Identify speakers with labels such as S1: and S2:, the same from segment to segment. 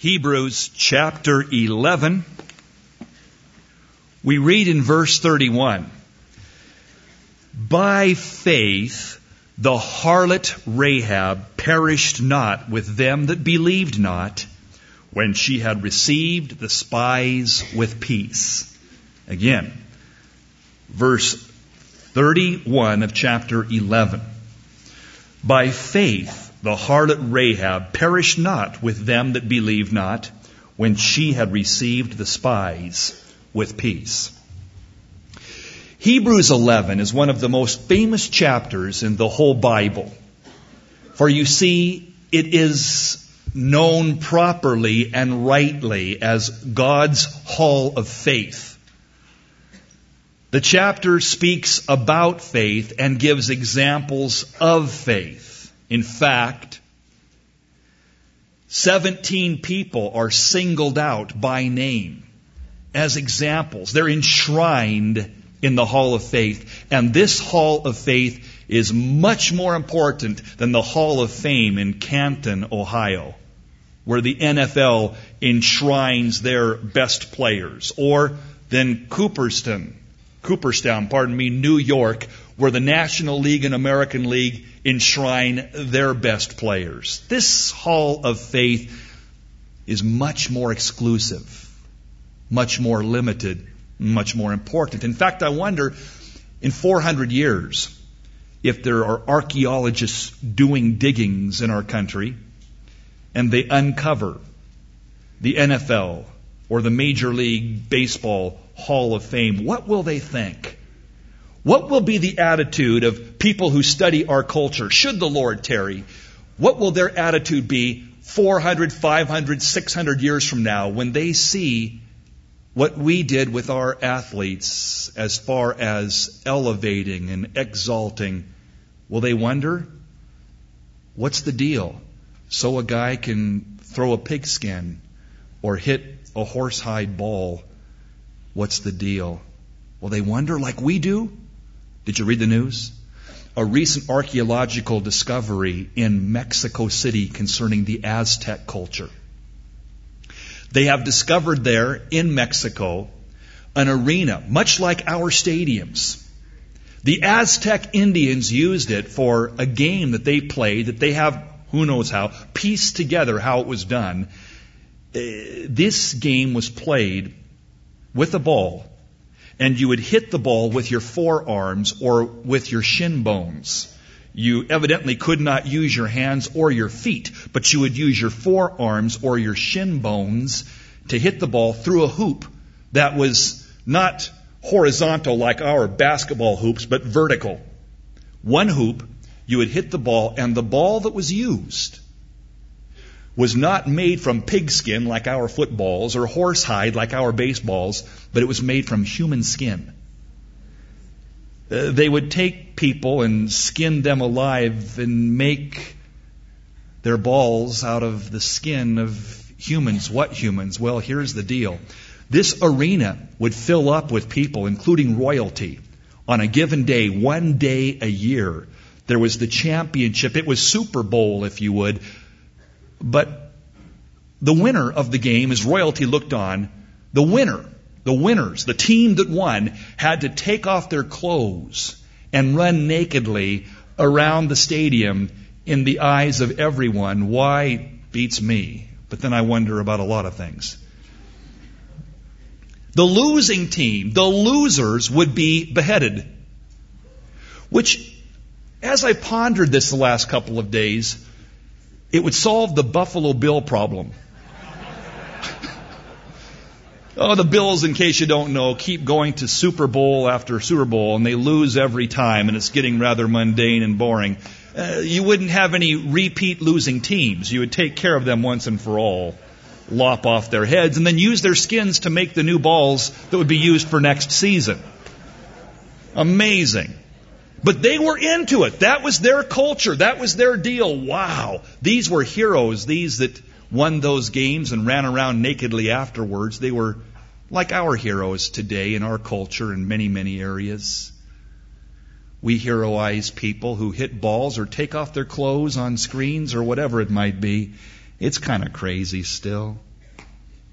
S1: Hebrews chapter 11. We read in verse 31, "By faith the harlot Rahab perished not with them that believed not, when she had received the spies with peace." Again, verse 31 of chapter 11. "By faith the harlot Rahab perished not with them that believed not, when she had received the spies with peace." Hebrews 11 is one of the most famous chapters in the whole Bible. For you see, it is known properly and rightly as God's hall of faith. The chapter speaks about faith and gives examples of faith. In fact, 17 people are singled out by name as examples. They're enshrined in the Hall of Faith. And this Hall of Faith is much more important than the Hall of Fame in Canton, Ohio, where the NFL enshrines their best players, or than Cooperstown, New York, where the National League and American League enshrine their best players. This Hall of Faith is much more exclusive, much more limited, much more important. In fact, I wonder, in 400 years, if there are archaeologists doing diggings in our country, and they uncover the NFL or the Major League Baseball Hall of Fame, what will they think? What will be the attitude of people who study our culture? Should the Lord tarry, what will their attitude be 400, 500, 600 years from now when they see what we did with our athletes as far as elevating and exalting? Will they wonder, what's the deal? So a guy can throw a pigskin or hit a horsehide ball. What's the deal? Will they wonder like we do? Did you read the news? A recent archaeological discovery in Mexico City concerning the Aztec culture. They have discovered there in Mexico an arena, much like our stadiums. The Aztec Indians used it for a game that they played, that they have, who knows how, pieced together how it was done. This game was played with a ball, and you would hit the ball with your forearms or with your shin bones. You evidently could not use your hands or your feet, but you would use your forearms or your shin bones to hit the ball through a hoop that was not horizontal like our basketball hoops, but vertical. One hoop, you would hit the ball, and the ball that was used was not made from pigskin like our footballs or horsehide like our baseballs, but it was made from human skin. They would take people and skin them alive and make their balls out of the skin of humans. What humans? Well, here's the deal. This arena would fill up with people, including royalty, on a given day, one day a year. There was the championship. It was Super Bowl, if you would. But the winner of the game, as royalty looked on, the winners, the team that won, had to take off their clothes and run nakedly around the stadium in the eyes of everyone. Why? Beats me. But then I wonder about a lot of things. The losing team, the losers, would be beheaded. Which, as I pondered this the last couple of days, it would solve the Buffalo Bill problem. The Bills, in case you don't know, keep going to Super Bowl after Super Bowl, and they lose every time, and it's getting rather mundane and boring. You wouldn't have any repeat losing teams. You would take care of them once and for all, lop off their heads, and then use their skins to make the new balls that would be used for next season. Amazing. But they were into it. That was their culture. That was their deal. Wow. These were heroes. These that won those games and ran around nakedly afterwards. They were like our heroes today in our culture in many, many areas. We heroize people who hit balls or take off their clothes on screens or whatever it might be. It's kind of crazy still.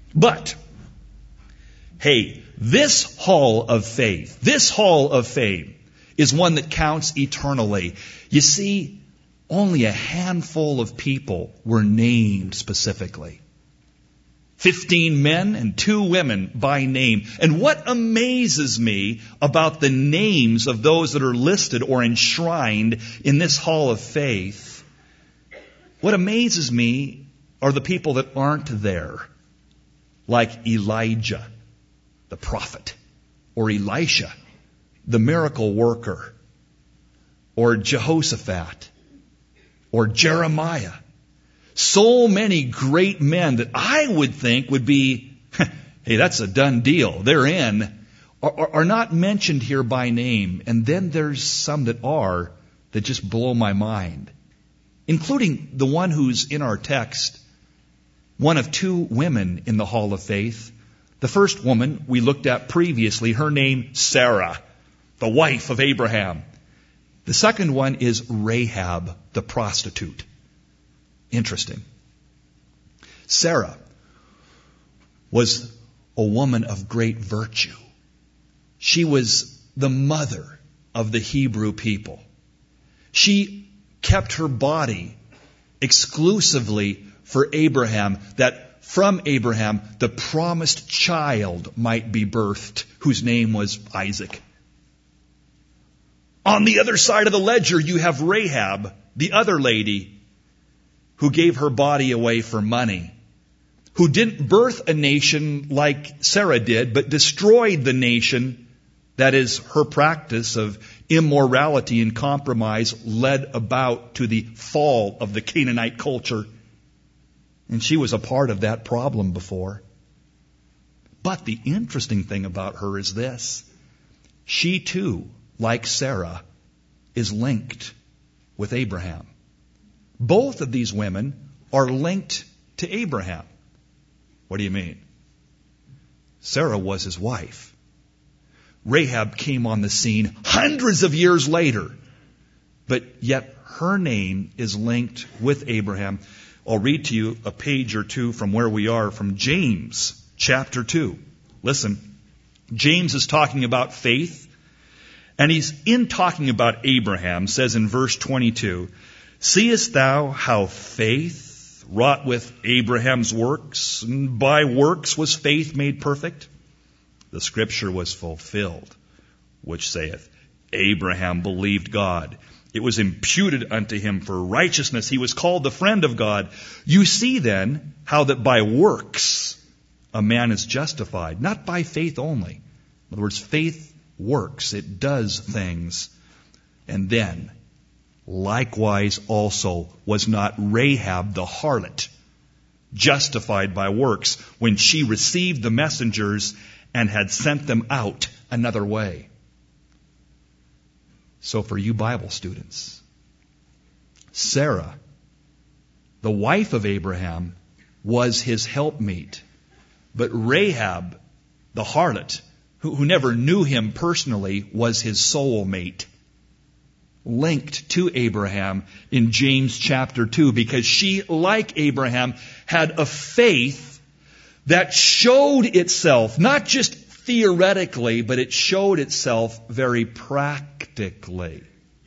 S1: But, hey, this hall of faith, this hall of fame, is one that counts eternally. You see, only a handful of people were named specifically. 15 men and 2 women by name. And what amazes me about the names of those that are listed or enshrined in this hall of faith, what amazes me are the people that aren't there, like Elijah, the prophet, or Elisha, the miracle worker, or Jehoshaphat, or Jeremiah. So many great men that I would think would be, hey, that's a done deal, they're in, are not mentioned here by name. And then there's some that are, that just blow my mind, including the one who's in our text, one of 2 women in the hall of faith. The first woman we looked at previously, her name Sarah, the wife of Abraham. The second one is Rahab, the prostitute. Interesting. Sarah was a woman of great virtue. She was the mother of the Hebrew people. She kept her body exclusively for Abraham, that from Abraham the promised child might be birthed, whose name was Isaac. On the other side of the ledger, you have Rahab, the other lady, who gave her body away for money, who didn't birth a nation like Sarah did, but destroyed the nation. That is, her practice of immorality and compromise led about to the fall of the Canaanite culture. And she was a part of that problem before. But the interesting thing about her is this. She too, like Sarah, is linked with Abraham. Both of these women are linked to Abraham. What do you mean? Sarah was his wife. Rahab came on the scene hundreds of years later, but yet her name is linked with Abraham. I'll read to you a page or two from where we are, from James chapter 2. Listen, James is talking about faith, and he's in talking about Abraham, says in verse 22, "Seest thou how faith wrought with Abraham's works, and by works was faith made perfect? The scripture was fulfilled, which saith, Abraham believed God. It was imputed unto him for righteousness. He was called the friend of God. You see then how that by works a man is justified, not by faith only." In other words, faith works. It does things. And then, likewise also was not Rahab the harlot justified by works when she received the messengers and had sent them out another way. So for you Bible students, Sarah, the wife of Abraham, was his helpmeet. But Rahab, the harlot, who never knew him personally, was his soulmate, linked to Abraham in James chapter 2, because she, like Abraham, had a faith that showed itself, not just theoretically, but it showed itself very practically.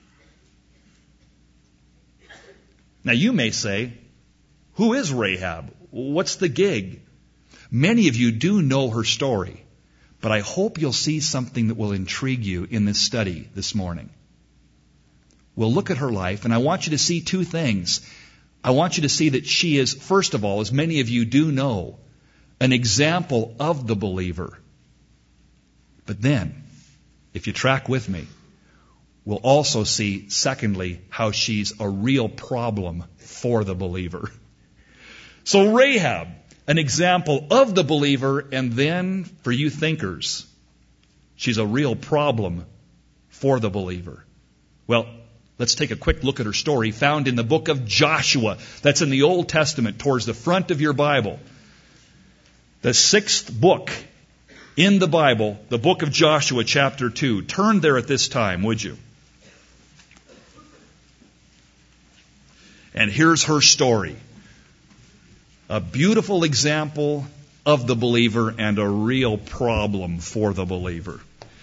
S1: Now you may say, who is Rahab? What's the gig? Many of you do know her story, but I hope you'll see something that will intrigue you in this study this morning. We'll look at her life, and I want you to see 2 things. I want you to see that she is, first of all, as many of you do know, an example of the believer. But then, if you track with me, we'll also see, secondly, how she's a real problem for the believer. So Rahab, an example of the believer, and then, for you thinkers, she's a real problem for the believer. Well, let's take a quick look at her story, found in the book of Joshua. That's in the Old Testament, towards the front of your Bible. The 6th book in the Bible, the book of Joshua, chapter 2. Turn there at this time, would you? And here's her story. A beautiful example of the believer and a real problem for the believer.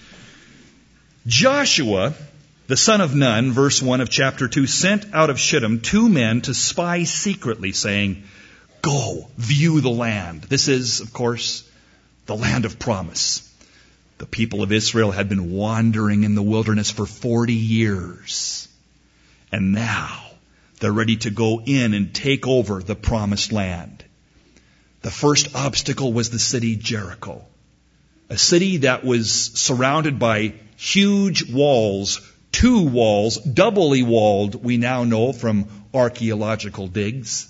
S1: Joshua, the son of Nun, verse 1 of chapter 2, sent out of Shittim 2 men to spy secretly, saying, "Go, view the land." This is, of course, the land of promise. The people of Israel had been wandering in the wilderness for 40 years. And now they're ready to go in and take over the promised land. The first obstacle was the city Jericho, a city that was surrounded by huge walls, 2 walls, doubly walled, we now know from archaeological digs.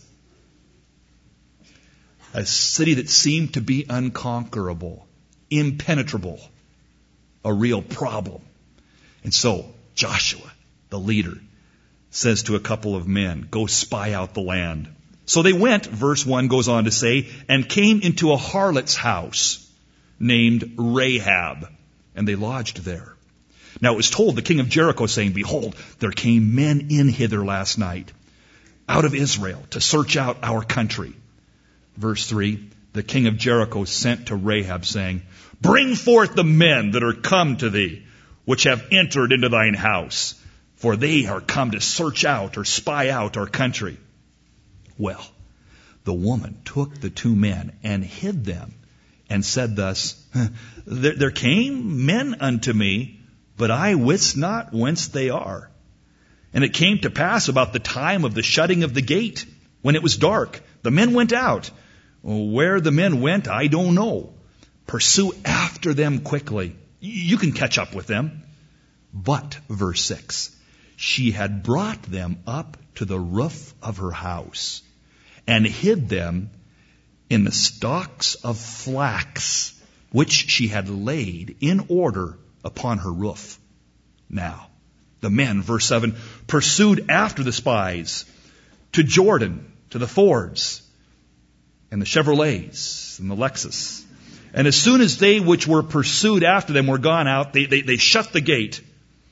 S1: A city that seemed to be unconquerable, impenetrable, a real problem. And so Joshua, the leader, says to a couple of men, "Go spy out the land." So they went, verse 1 goes on to say, and came into a harlot's house named Rahab, and they lodged there. Now it was told the king of Jericho, saying, "Behold, there came men in hither last night, out of Israel, to search out our country." Verse 3, the king of Jericho sent to Rahab, saying, "Bring forth the men that are come to thee, which have entered into thine house, for they are come to search out or spy out our country." Well, the woman took the 2 men and hid them, and said thus, "There came men unto me, but I wist not whence they are. And it came to pass about the time of the shutting of the gate, when it was dark, the men went out. Where the men went, I don't know. Pursue after them quickly. You can catch up with them." But, verse 6, she had brought them up to the roof of her house, and hid them in the stalks of flax, which she had laid in order upon her roof. Now, the men, verse 7, pursued after the spies to Jordan, to the fords, and the Chevrolets, and the Lexus. And as soon as they which were pursued after them were gone out, they shut the gate.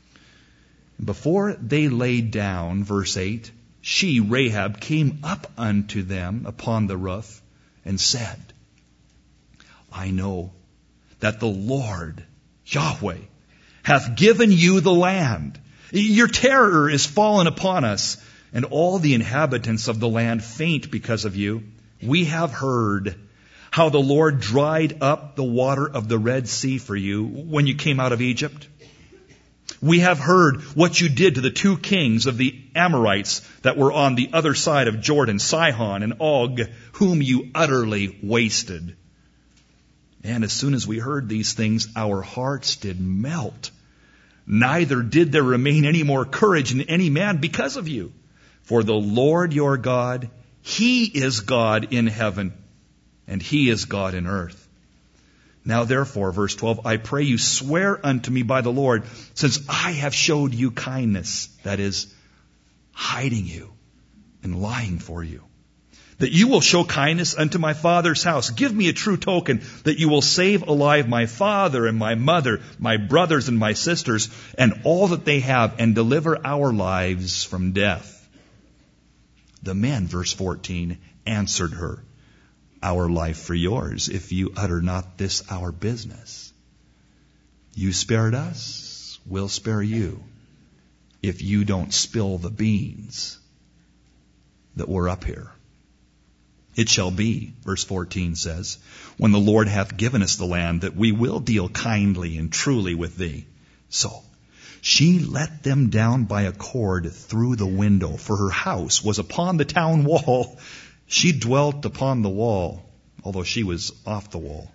S1: Before they laid down, verse 8, she, Rahab, came up unto them upon the roof, and said, "I know that the Lord, Yahweh, hath given you the land. Your terror is fallen upon us, and all the inhabitants of the land faint because of you. We have heard how the Lord dried up the water of the Red Sea for you when you came out of Egypt. We have heard what you did to the 2 kings of the Amorites that were on the other side of Jordan, Sihon and Og, whom you utterly wasted. And as soon as we heard these things, our hearts did melt. Neither did there remain any more courage in any man because of you. For the Lord your God, He is God in heaven, and He is God in earth. Now therefore," verse 12, "I pray you swear unto me by the Lord, since I have showed you kindness," that is, hiding you and lying for you, "that you will show kindness unto my father's house. Give me a true token that you will save alive my father and my mother, my brothers and my sisters, and all that they have, and deliver our lives from death." The men, verse 14, answered her, "Our life for yours, if you utter not this our business. You spared us, we'll spare you, if you don't spill the beans that were up here. It shall be," verse 14 says, "when the Lord hath given us the land, that we will deal kindly and truly with thee." So she let them down by a cord through the window, for her house was upon the town wall. She dwelt upon the wall, although she was off the wall.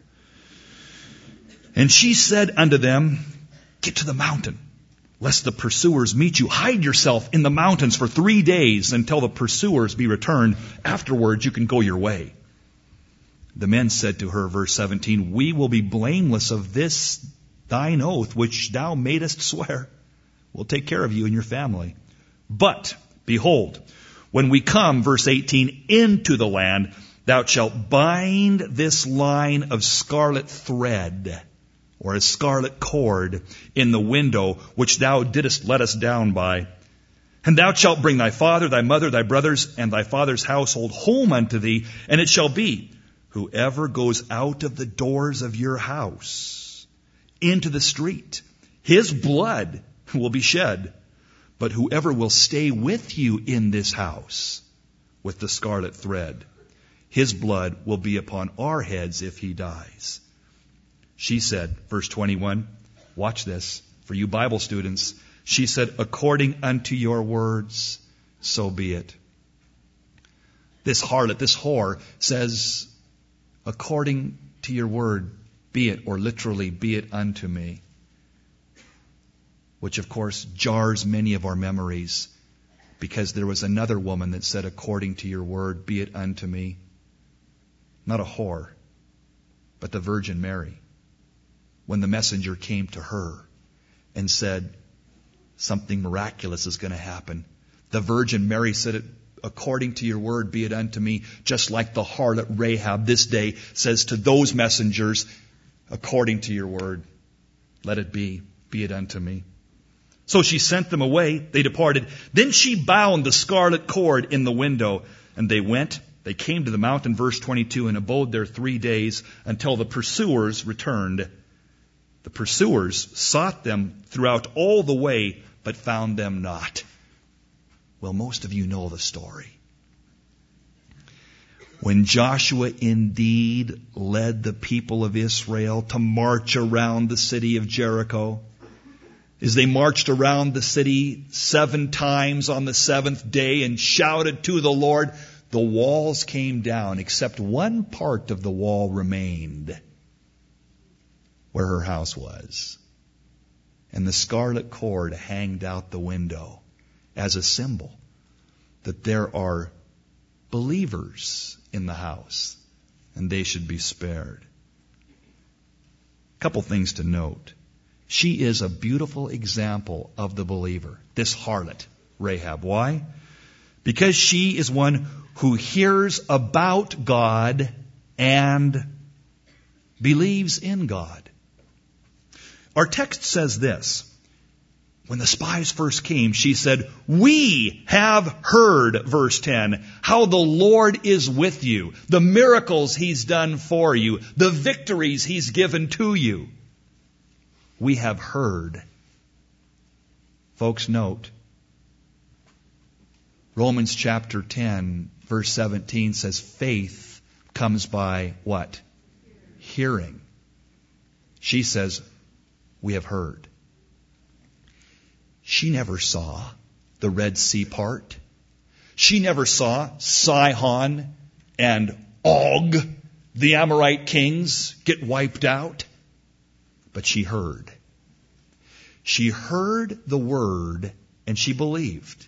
S1: And she said unto them, "Get to the mountain, lest the pursuers meet you. Hide yourself in the mountains for 3 days until the pursuers be returned. Afterwards you can go your way." The men said to her, verse 17, "We will be blameless of this thine oath, which thou madest swear. We'll take care of you and your family. But, behold, when we come," verse 18, "into the land, thou shalt bind this line of scarlet thread," or a scarlet cord, "in the window which thou didst let us down by. And thou shalt bring thy father, thy mother, thy brothers, and thy father's household home unto thee. And it shall be, Whoever goes out of the doors of your house into the street, his blood will be shed. But whoever will stay with you in this house with the scarlet thread, his blood will be upon our heads if he dies. She said, verse 21, watch this, for you Bible students, she said, according unto your words, so be it. This harlot, this whore, says, according to your word, be it, or literally, be it unto me. Which, of course, jars many of our memories, because there was another woman that said, according to your word, be it unto me. Not a whore, but the Virgin Mary. When the messenger came to her and said, something miraculous is going to happen, the Virgin Mary said, according to your word, be it unto me, just like the harlot Rahab this day says to those messengers, according to your word, let it be it unto me. So she sent them away, they departed. Then she bound the scarlet cord in the window, and they went. They came to the mountain, verse 22, and abode there 3 days until the pursuers returned. The pursuers sought them throughout all the way, but found them not. Well, most of you know the story. When Joshua indeed led the people of Israel to march around the city of Jericho, as they marched around the city 7 times on the 7th day and shouted to the Lord, the walls came down, except one part of the wall remained, where her house was. And the scarlet cord hanged out the window as a symbol that there are believers in the house and they should be spared. A couple things to note. She is a beautiful example of the believer, this harlot, Rahab. Why? Because she is one who hears about God and believes in God. Our text says this. When the spies first came, she said, we have heard, verse 10, how the Lord is with you, the miracles He's done for you, the victories He's given to you. We have heard. Folks, note, Romans chapter 10, verse 17 says, faith comes by what? Hearing. She says, we have heard. She never saw the Red Sea part. She never saw Sihon and Og, the Amorite kings, get wiped out. But she heard. She heard the word and she believed.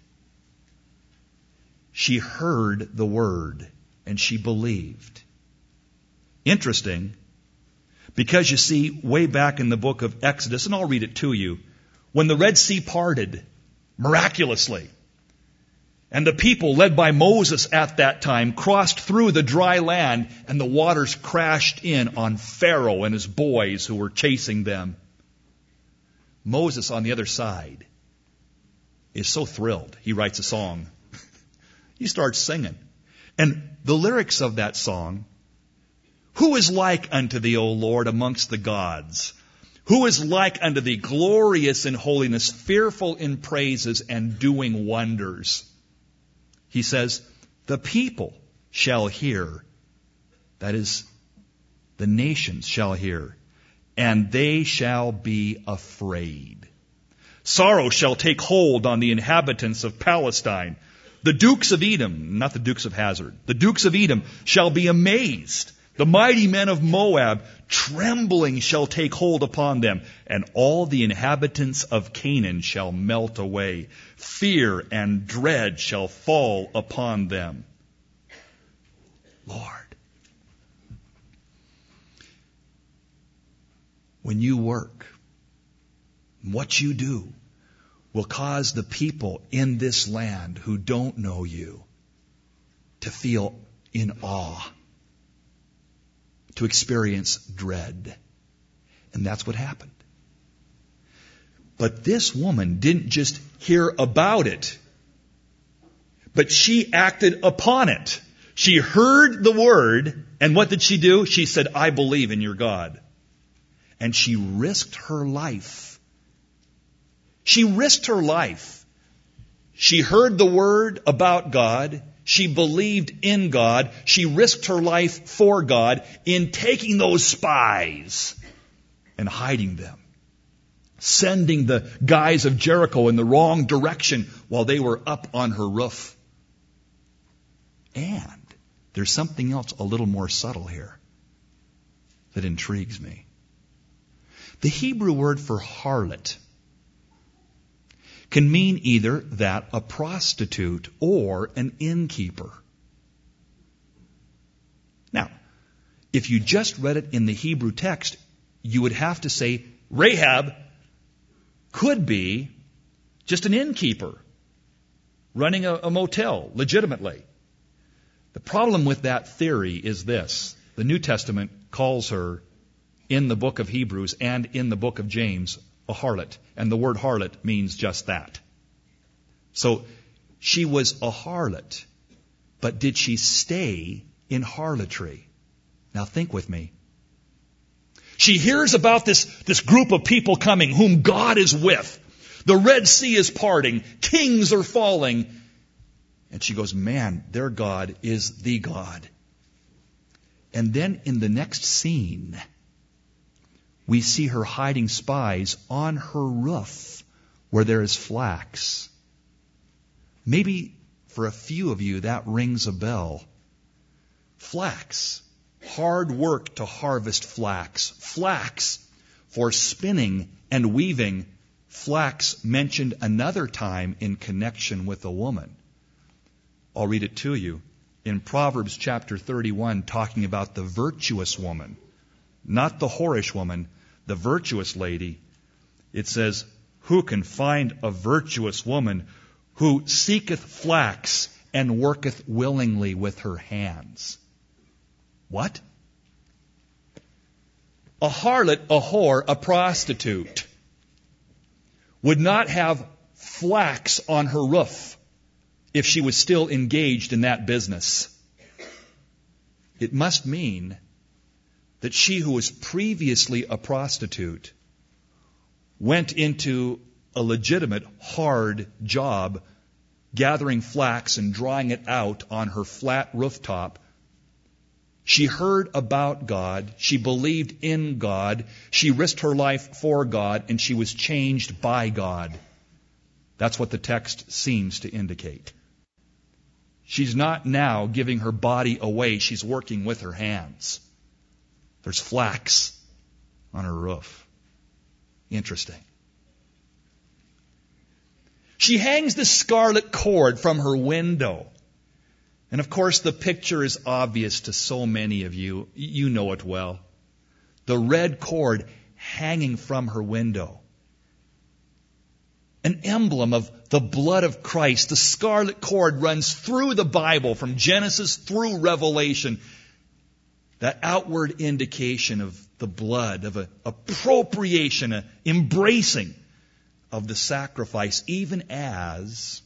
S1: She heard the word and she believed. Interesting, because you see, way back in the book of Exodus, and I'll read it to you, when the Red Sea parted miraculously, and the people, led by Moses at that time, crossed through the dry land, and the waters crashed in on Pharaoh and his boys who were chasing them. Moses, on the other side, is so thrilled. He writes a song. He starts singing. And the lyrics of that song, who is like unto thee, O Lord, amongst the gods? Who is like unto thee, glorious in holiness, fearful in praises, and doing wonders? He says, the people shall hear, that is, the nations shall hear, and they shall be afraid. Sorrow shall take hold on the inhabitants of Palestine. The dukes of Edom, not the dukes of Hazard, the dukes of Edom shall be amazed. The mighty men of Moab, trembling shall take hold upon them, and all the inhabitants of Canaan shall melt away. Fear and dread shall fall upon them. Lord, when you work, what you do will cause the people in this land who don't know you to feel in awe, to experience dread. And that's what happened. But this woman didn't just hear about it, but she acted upon it. She heard the word, and what did she do? She said, I believe in your God. And she risked her life. She risked her life. She heard the word about God. She believed in God. She risked her life for God in taking those spies and hiding them, sending the guys of Jericho in the wrong direction while they were up on her roof. And there's something else a little more subtle here that intrigues me. The Hebrew word for harlot can mean either that a prostitute or an innkeeper. Now, if you just read it in the Hebrew text, you would have to say Rahab could be just an innkeeper running a motel legitimately. The problem with that theory is this. The New Testament calls her, in the book of Hebrews and in the book of James, a harlot. And the word harlot means just that. So she was a harlot, but did she stay in harlotry? Now think with me. She hears about this group of people coming whom God is with. The Red Sea is parting. Kings are falling. And she goes, man, their God is the God. And then in the next scene, we see her hiding spies on her roof where there is flax. Maybe for a few of you that rings a bell. Flax. Hard work to harvest flax. Flax for spinning and weaving. Flax mentioned another time in connection with a woman. I'll read it to you. In Proverbs chapter 31, talking about the virtuous woman, not the whorish woman, the virtuous lady. It says, who can find a virtuous woman who seeketh flax and worketh willingly with her hands? What? A harlot, a whore, a prostitute would not have flax on her roof if she was still engaged in that business. It must mean that she who was previously a prostitute went into a legitimate, hard job gathering flax and drying it out on her flat rooftop. She heard about God. She believed in God. She risked her life for God, and she was changed by God. That's what the text seems to indicate. She's not now giving her body away. She's working with her hands. There's flax on her roof. Interesting. She hangs the scarlet cord from her window. And of course, the picture is obvious to so many of you. You know it well. The red cord hanging from her window. An emblem of the blood of Christ. The scarlet cord runs through the Bible from Genesis through Revelation. That outward indication of the blood, of an appropriation, an embracing of the sacrifice, even as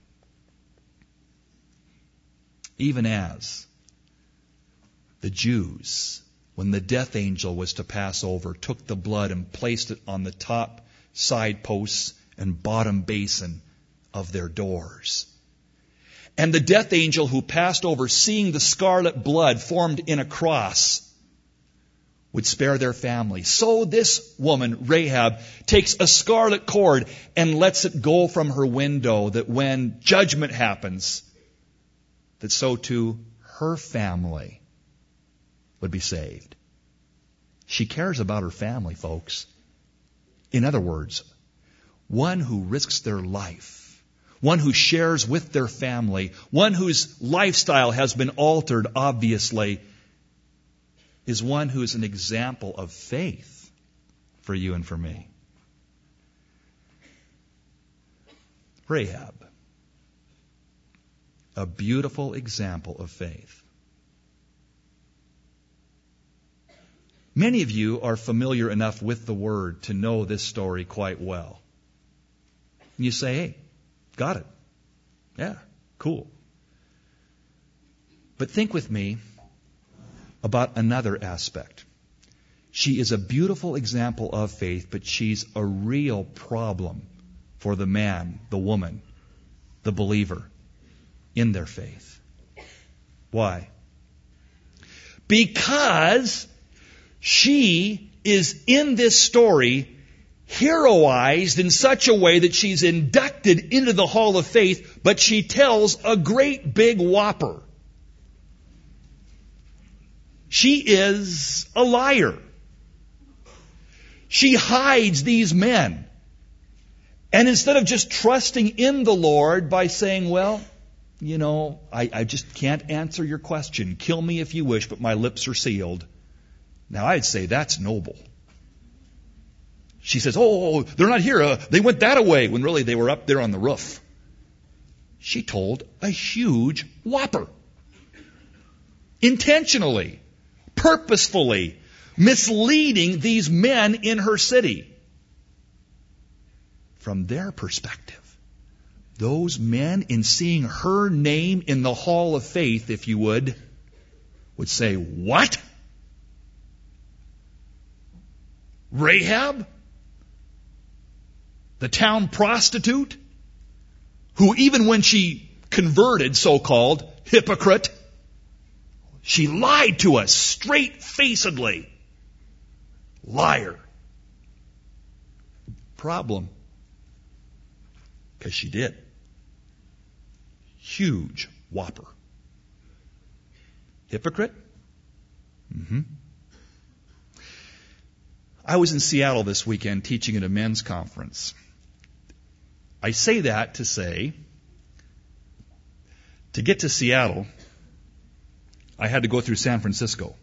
S1: the Jews, when the death angel was to pass over, took the blood and placed it on the top side posts and bottom basin of their doors. And the death angel who passed over, seeing the scarlet blood formed in a cross, would spare their family. So this woman, Rahab, takes a scarlet cord and lets it go from her window, that when judgment happens, that so too her family would be saved. She cares about her family, folks. In other words, one who risks their life, one who shares with their family, one whose lifestyle has been altered, obviously, is one who is an example of faith for you and for me. Rahab, a beautiful example of faith. Many of you are familiar enough with the Word to know this story quite well. And you say, hey, got it. Yeah, cool. But think with me about another aspect. She is a beautiful example of faith, but she's a real problem for the man, the woman, the believer in their faith. Why? Because she is in this story heroized in such a way that she's inducted into the Hall of Faith, but she tells a great big whopper. She is a liar. She hides these men. And instead of just trusting in the Lord by saying, well, you know, I just can't answer your question. Kill me if you wish, but my lips are sealed. Now, I'd say that's noble. She says, oh, they're not here. They went that way, when really they were up there on the roof. She told a huge whopper. Intentionally, purposefully, misleading these men in her city. From their perspective, those men, in seeing her name in the Hall of Faith, if you would say, what? Rahab? The town prostitute? Who even when she converted, so-called, hypocrite, she lied to us straight-facedly. Liar. Problem. Because she did. Huge whopper. Hypocrite? I was in Seattle this weekend teaching at a men's conference. I say that to say, to get to Seattle, I had to go through San Francisco.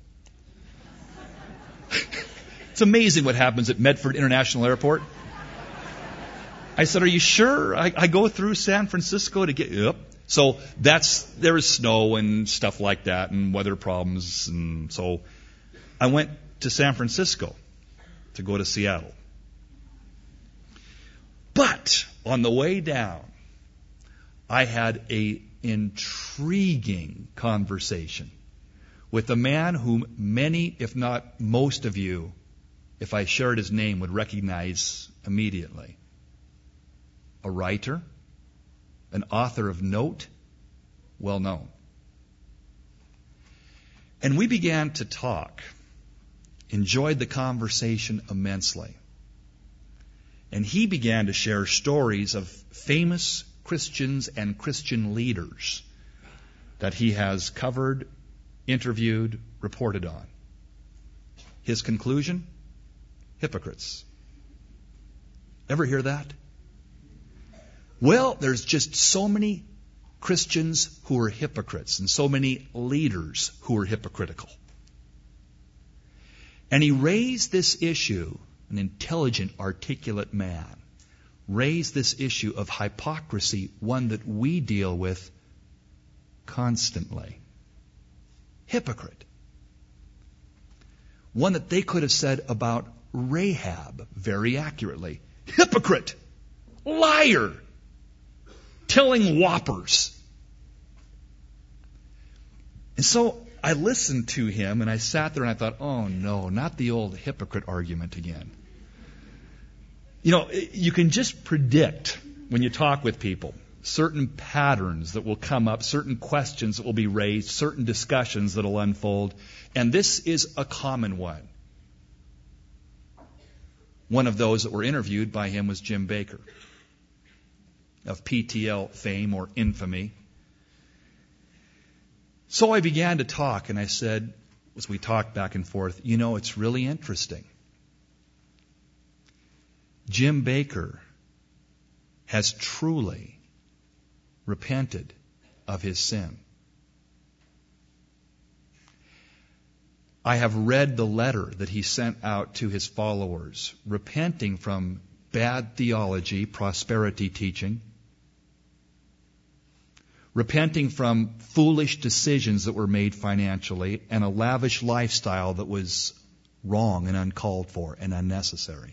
S1: It's amazing what happens at Medford International Airport. I said, are you sure? I go through San Francisco to get... Yep. So there was snow and stuff like that and weather problems. And so I went to San Francisco to go to Seattle. But on the way down, I had an intriguing conversation with a man whom many, if not most of you, if I shared his name, would recognize immediately. A writer, an author of note, well known. And we began to talk, enjoyed the conversation immensely. And he began to share stories of famous Christians and Christian leaders that he has covered, interviewed, reported on. His conclusion? Hypocrites. Ever hear that? Well, there's just so many Christians who are hypocrites and so many leaders who are hypocritical. And he raised this issue, an intelligent, articulate man, raised this issue of hypocrisy, one that we deal with constantly. Hypocrite. One that they could have said about Rahab very accurately. Hypocrite. Liar. Telling whoppers. And so I listened to him and I sat there and I thought, oh no, not the old hypocrite argument again. You know, you can just predict when you talk with people certain patterns that will come up, certain questions that will be raised, certain discussions that will unfold. And this is a common one. One of those that were interviewed by him was Jim Bakker of PTL fame or infamy. So I began to talk and I said, as we talked back and forth, you know, it's really interesting. Jim Bakker has truly repented of his sin. I have read the letter that he sent out to his followers, repenting from bad theology, prosperity teaching, repenting from foolish decisions that were made financially, and a lavish lifestyle that was wrong and uncalled for and unnecessary.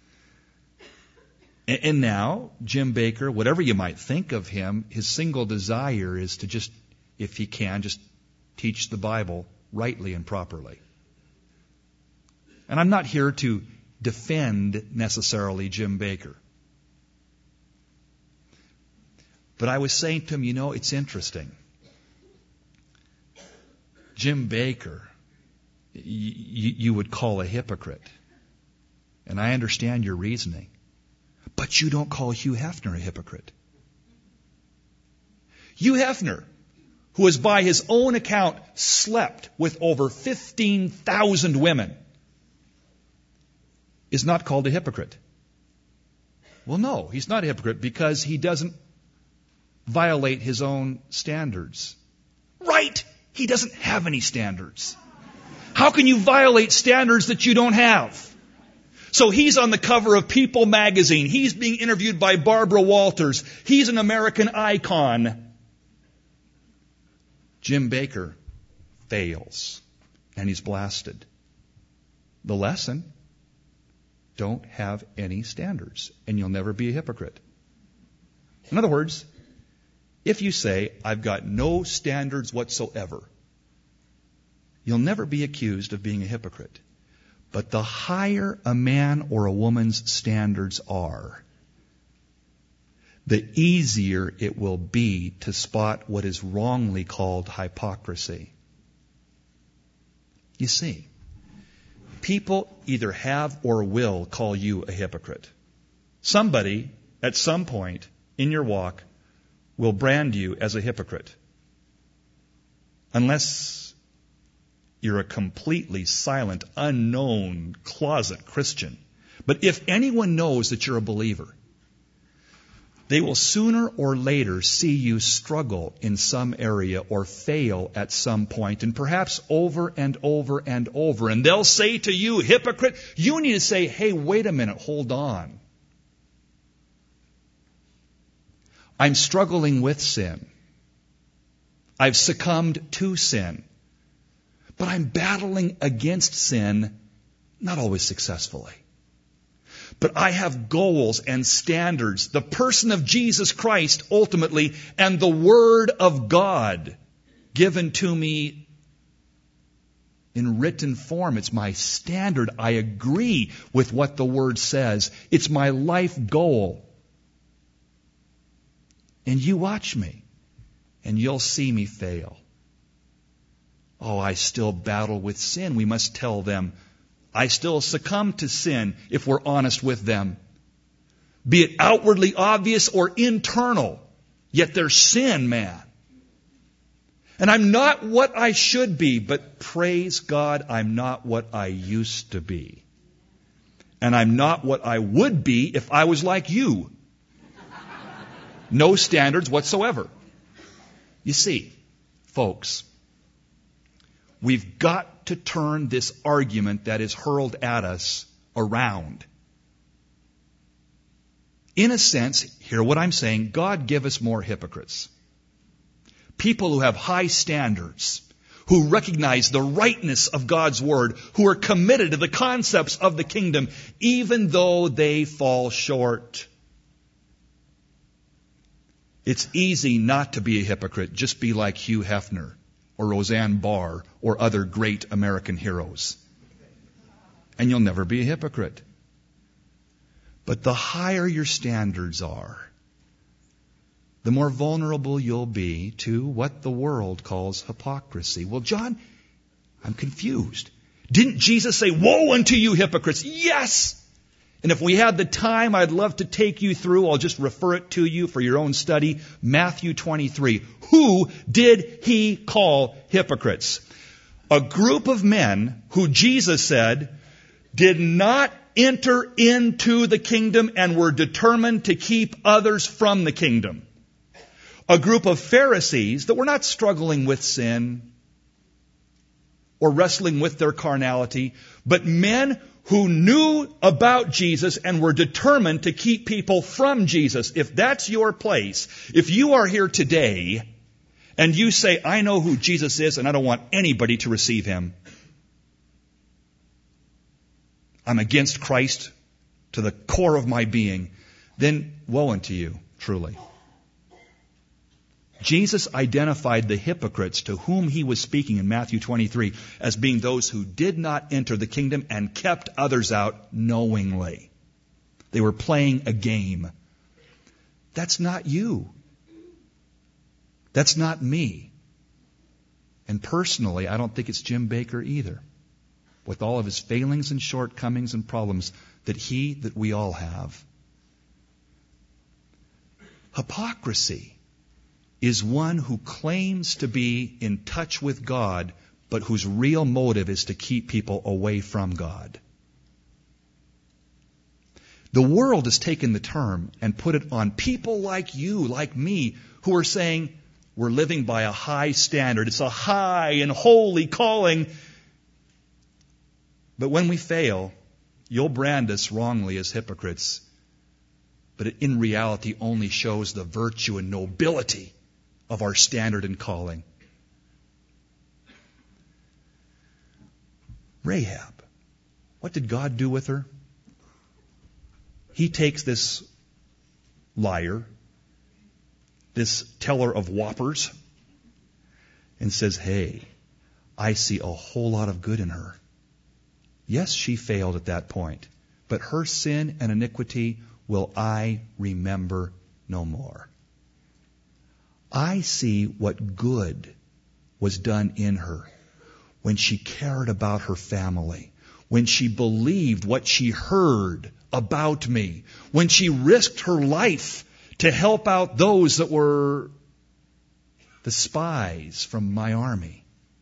S1: And now, Jim Bakker, whatever you might think of him, his single desire is to just, if he can, just teach the Bible rightly and properly. And I'm not here to defend necessarily Jim Bakker. But I was saying to him, it's interesting. Jim Bakker, you would call a hypocrite. And I understand your reasoning. But you don't call Hugh Hefner a hypocrite. Hugh Hefner, who has by his own account slept with over 15,000 women, is not called a hypocrite. Well, no, he's not a hypocrite because he doesn't violate his own standards. Right! He doesn't have any standards. How can you violate standards that you don't have? So he's on the cover of People magazine. He's being interviewed by Barbara Walters. He's an American icon. Jim Bakker fails, and he's blasted. The lesson: don't have any standards, and you'll never be a hypocrite. In other words, if you say, I've got no standards whatsoever, you'll never be accused of being a hypocrite. But the higher a man or a woman's standards are, the easier it will be to spot what is wrongly called hypocrisy. You see, people either have or will call you a hypocrite. Somebody, at some point in your walk, will brand you as a hypocrite. Unless you're a completely silent, unknown, closet Christian. But if anyone knows that you're a believer, they will sooner or later see you struggle in some area or fail at some point, and perhaps over and over and over. And they'll say to you, hypocrite, you need to say, hey, wait a minute, hold on. I'm struggling with sin. I've succumbed to sin. But I'm battling against sin, not always successfully. But I have goals and standards, the person of Jesus Christ ultimately, and the Word of God given to me in written form. It's my standard. I agree with what the Word says. It's my life goal. And you watch me, and you'll see me fail. Oh, I still battle with sin. We must tell them. I still succumb to sin if we're honest with them. Be it outwardly obvious or internal, yet there's sin, man. And I'm not what I should be, but praise God, I'm not what I used to be. And I'm not what I would be if I was like you. No standards whatsoever. You see, folks, we've got to turn this argument that is hurled at us around. In a sense, hear what I'm saying, God give us more hypocrites. People who have high standards, who recognize the rightness of God's Word, who are committed to the concepts of the kingdom, even though they fall short. It's easy not to be a hypocrite. Just be like Hugh Hefner or Roseanne Barr or other great American heroes. And you'll never be a hypocrite. But the higher your standards are, the more vulnerable you'll be to what the world calls hypocrisy. Well, John, I'm confused. Didn't Jesus say, woe unto you hypocrites? Yes! And if we had the time, I'd love to take you through, I'll just refer it to you for your own study, Matthew 23. Who did he call hypocrites? A group of men who Jesus said did not enter into the kingdom and were determined to keep others from the kingdom. A group of Pharisees that were not struggling with sin or wrestling with their carnality, but men who knew about Jesus and were determined to keep people from Jesus. If that's your place, if you are here today and you say, I know who Jesus is and I don't want anybody to receive him, I'm against Christ to the core of my being, then woe unto you, truly. Jesus identified the hypocrites to whom he was speaking in Matthew 23 as being those who did not enter the kingdom and kept others out knowingly. They were playing a game. That's not you. That's not me. And personally, I don't think it's Jim Bakker either, with all of his failings and shortcomings and problems that we all have. Hypocrisy is one who claims to be in touch with God, but whose real motive is to keep people away from God. The world has taken the term and put it on people like you, like me, who are saying we're living by a high standard. It's a high and holy calling. But when we fail, you'll brand us wrongly as hypocrites. But it in reality only shows the virtue and nobility of our standard and calling. Rahab, what did God do with her? He takes this liar, this teller of whoppers, and says, hey, I see a whole lot of good in her. Yes, she failed at that point, but her sin and iniquity will I remember no more. I see what good was done in her when she cared about her family, when she believed what she heard about me, when she risked her life to help out those that were the spies from my army.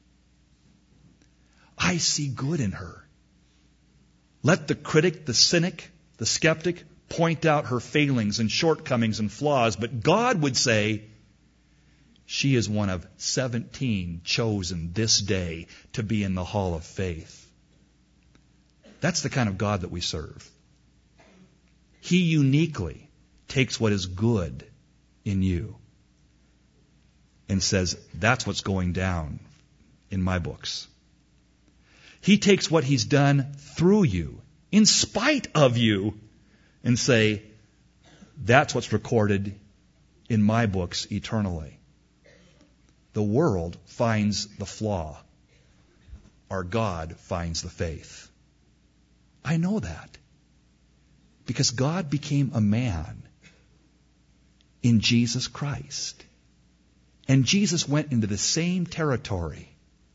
S1: I see good in her. Let the critic, the cynic, the skeptic point out her failings and shortcomings and flaws, but God would say, she is one of 17 chosen this day to be in the hall of faith. That's the kind of God that we serve. He uniquely takes what is good in you and says, that's what's going down in my books. He takes what He's done through you, in spite of you, and say, that's what's recorded in my books eternally. The world finds the flaw. Our God finds the faith. I know that. Because God became a man in Jesus Christ. And Jesus went into the same territory,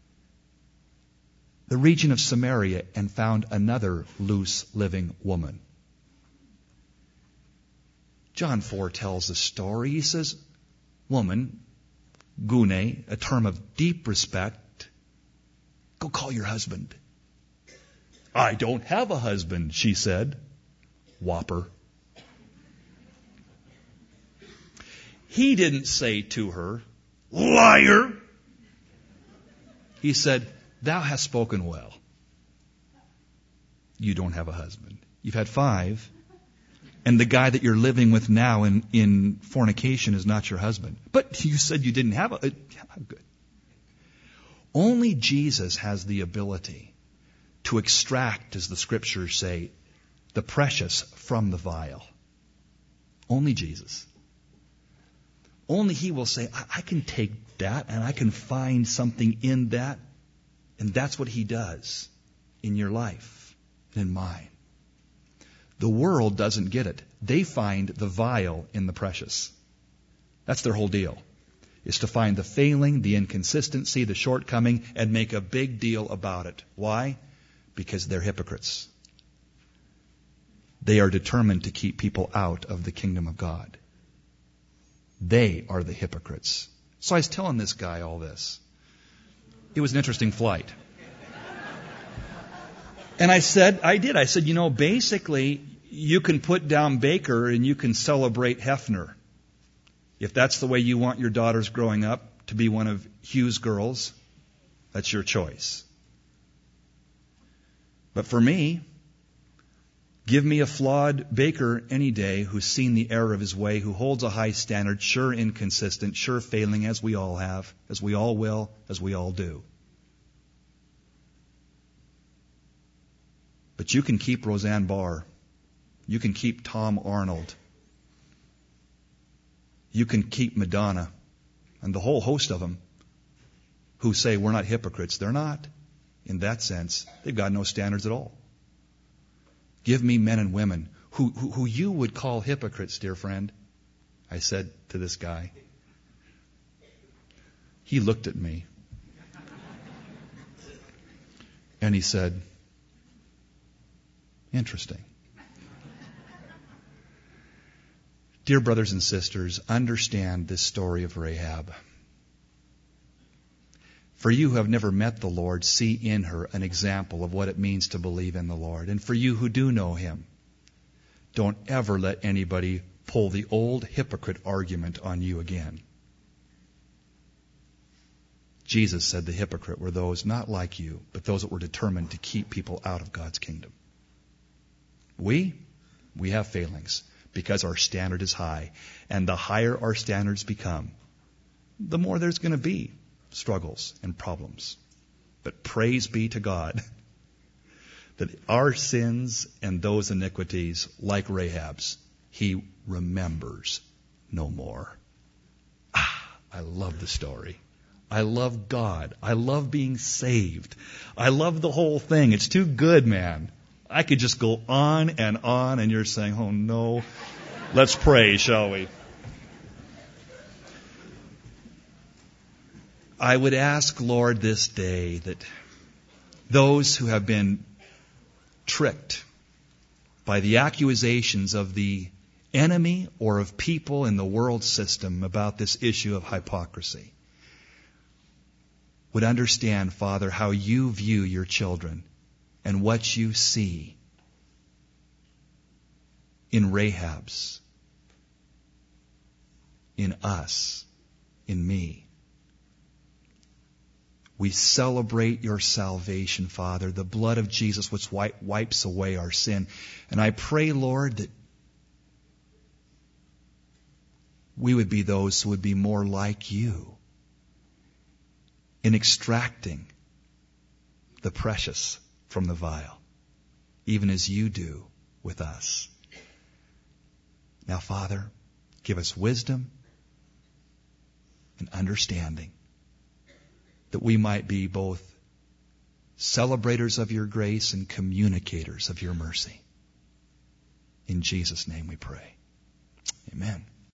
S1: the region of Samaria, and found another loose living woman. John 4 tells the story. He says, woman, gune, a term of deep respect, go call your husband. I don't have a husband, she said. Whopper. He didn't say to her, liar. He said, thou hast spoken well. You don't have a husband. You've had 5. And the guy that you're living with now in fornication is not your husband. But you said you didn't have a... Good. Only Jesus has the ability to extract, as the Scriptures say, the precious from the vile. Only Jesus. Only He will say, I can take that and I can find something in that. And that's what He does in your life and in mine. The world doesn't get it. They find the vile in the precious. That's their whole deal. Is to find the failing, the inconsistency, the shortcoming, and make a big deal about it. Why? Because they're hypocrites. They are determined to keep people out of the kingdom of God. They are the hypocrites. So I was telling this guy all this. It was an interesting flight. And I said, basically, you can put down Bakker and you can celebrate Hefner. If that's the way you want your daughters growing up, to be one of Hugh's girls, that's your choice. But for me, give me a flawed Bakker any day who's seen the error of his way, who holds a high standard, sure inconsistent, sure failing, as we all have, as we all will, as we all do. But you can keep Roseanne Barr. You can keep Tom Arnold. You can keep Madonna. And the whole host of them who say we're not hypocrites, they're not. In that sense, they've got no standards at all. Give me men and women who you would call hypocrites, dear friend. I said to this guy. He looked at me. And he said, interesting. Dear brothers and sisters, understand this story of Rahab. For you who have never met the Lord, see in her an example of what it means to believe in the Lord. And for you who do know Him, don't ever let anybody pull the old hypocrite argument on you again. Jesus said the hypocrite were those not like you, but those that were determined to keep people out of God's kingdom. We have failings because our standard is high. And the higher our standards become, the more there's going to be struggles and problems. But praise be to God that our sins and those iniquities, like Rahab's, He remembers no more. I love the story. I love God. I love being saved. I love the whole thing. It's too good, man. I could just go on, and you're saying, oh no. Let's pray, shall we? I would ask, Lord, this day that those who have been tricked by the accusations of the enemy or of people in the world system about this issue of hypocrisy would understand, Father, how you view your children and what you see in Rahab's, in us, in me. We celebrate your salvation, Father, the blood of Jesus which wipes away our sin. And I pray, Lord, that we would be those who would be more like you in extracting the precious from the vile, even as you do with us. Now, Father, give us wisdom and understanding that we might be both celebrators of your grace and communicators of your mercy. In Jesus' name we pray. Amen.